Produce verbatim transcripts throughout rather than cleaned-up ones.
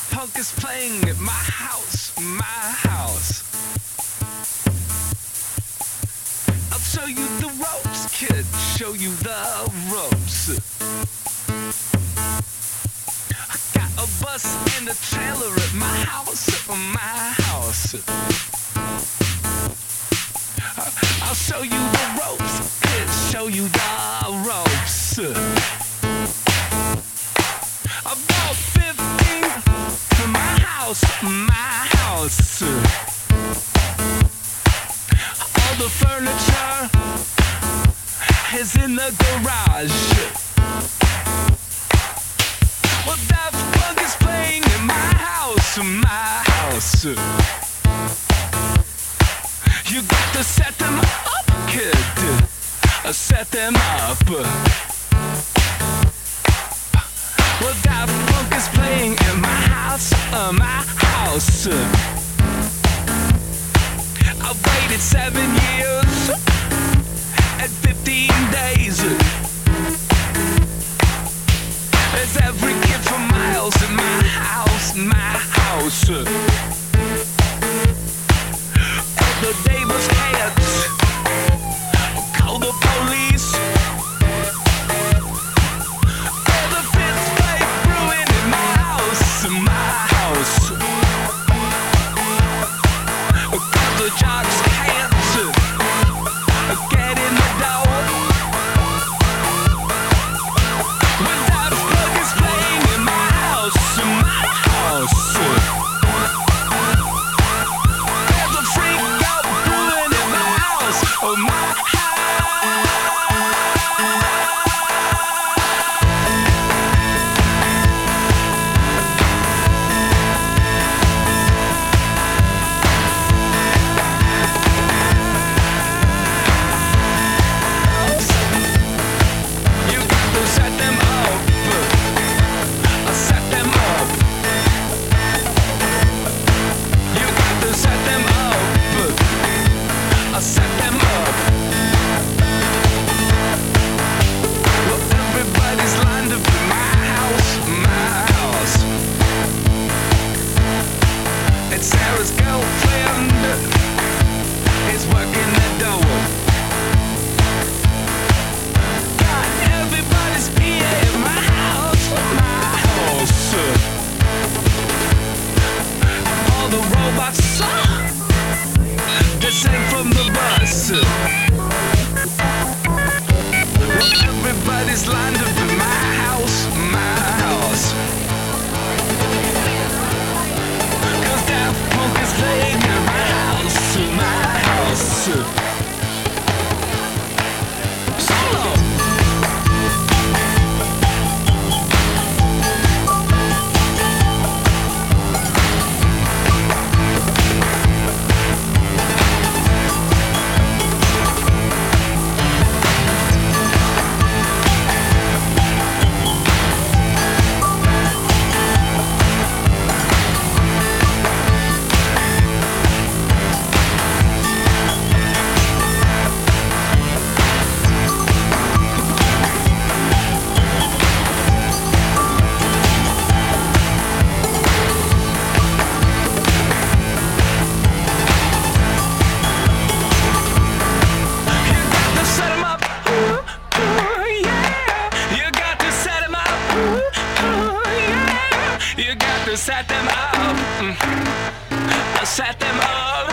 Punk is playing at my house, my house. I'll show you the ropes, kid, show you the ropes. I got a bus and a trailer at my house, my house. I'll show you the ropes, kid, show you the ropes. About fifteen from my house, my house. All the furniture is in the garage. Well, that Punk is playing in my house, my house. You got to set them up, kid. Set them up. Well, that Punk is playing in my house, uh, my house. I've waited seven years and fifteen days. There's every kid for miles in my house, my house. All the neighbors can't call the police. All the fifth grade brewing in my house, in my house. Cause the jocks can't get in the door. When that Punk is playing in my house, in my house. There's a freak out brewing in my house, oh my house. You got to set them up, set them up. You got to set them up, set them up. Well, everybody's lined up in my house, my house. And Sarah's girlfriend is working the door. Got everybody's P A in my house, my house. All the robots that sang from the bus. Well, everybody's lined up in my house, my house. Cause that Punk is playing in my house, my house. Solo! Set them up, mm-hmm. Set them up.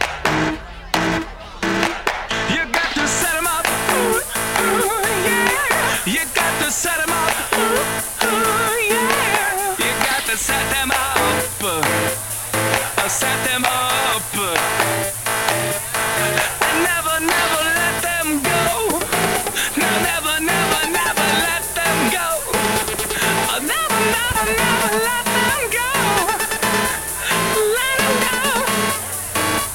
You got to set them up, ooh, ooh, yeah. You got to set them up, ooh, ooh, yeah. You got to set them up, uh, set them up. And never, never let them go. No, never, never, never let them go. Oh, never, never, never let them go. Let them go.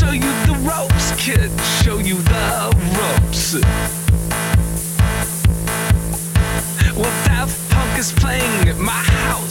show you the ropes, kid, show you the ropes. Well, Daft Punk is playing at my house.